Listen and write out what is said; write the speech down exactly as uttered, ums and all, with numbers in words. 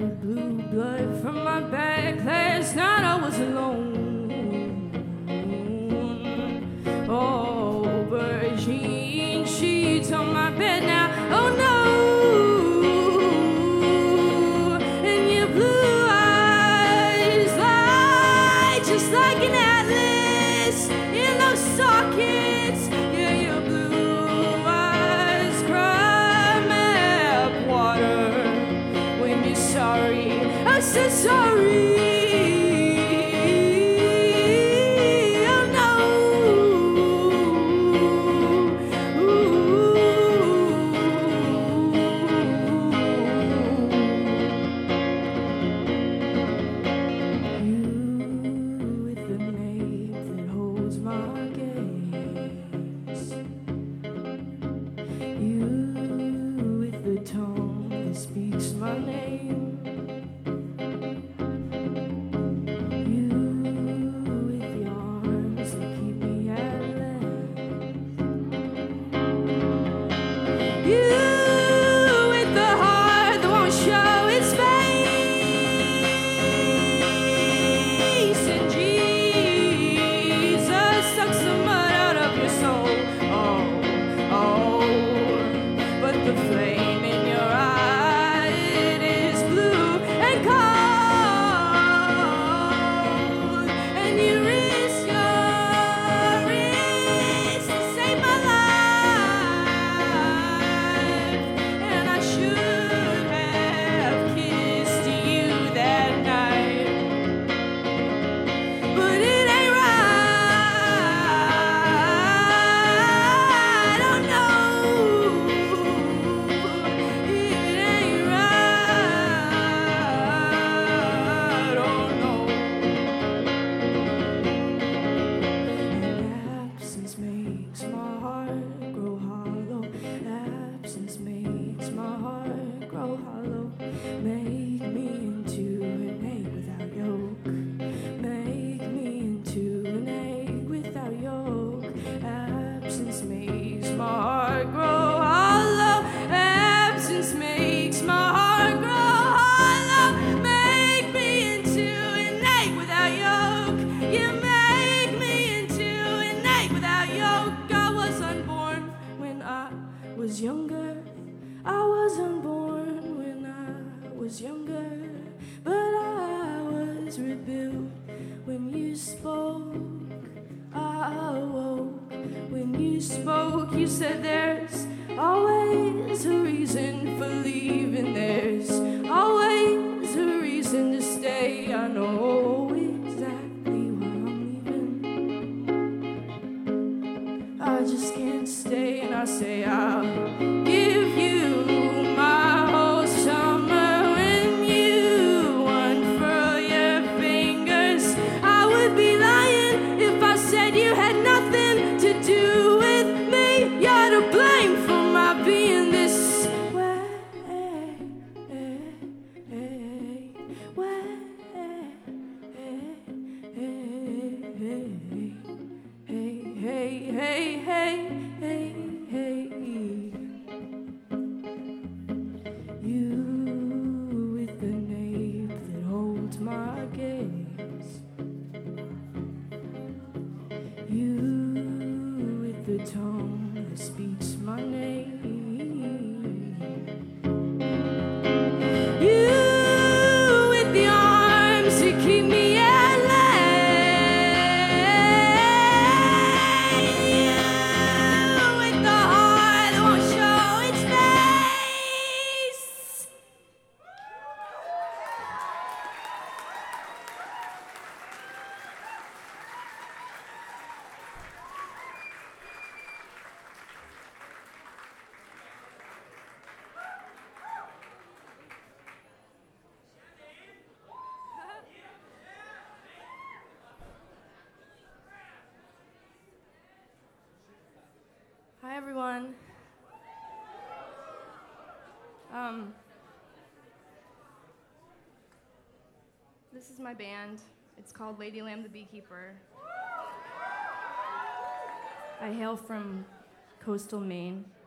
blue blood from my back. Last night I was alone. Oh, virgin sheets on my bed now. Oh no. And your blue eyes lie just like an atlas in those sockets. Yeah, your blue eyes cry map water when you're sorry. I'm so sorry. You said there's always a reason for leaving. There's always a reason to stay. I know exactly why I'm leaving. I just can't stay, and I say I'll give you my whole summer. When you unfurl your fingers, I would be lying if I said you had nothing to do with me. You're to blame for my being this way, way. Hey, hey, hey, hey, hey, hey. You with the nape that holds my gaze. You with the tongue that speaks my name. You with the arms that keep me at bay. You with the heart that won't show its face. Hi, everyone. Um, this is my band. It's called Lady Lamb the Beekeeper. I hail from coastal Maine.